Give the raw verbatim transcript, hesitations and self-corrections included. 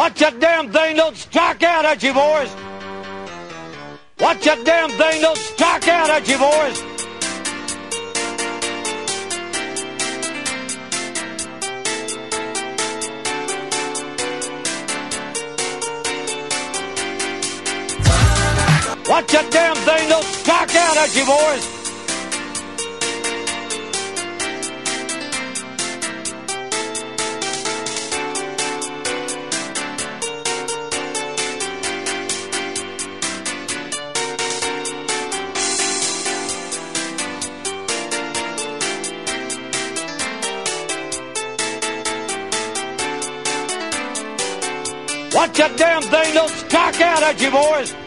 Watch that damn thing don't strike out at you, boys. Watch that damn thing don't strike out at you, boys. Watch that damn thing don't strike out at you, boys. Watch that damn thing don't strike out at you, boys.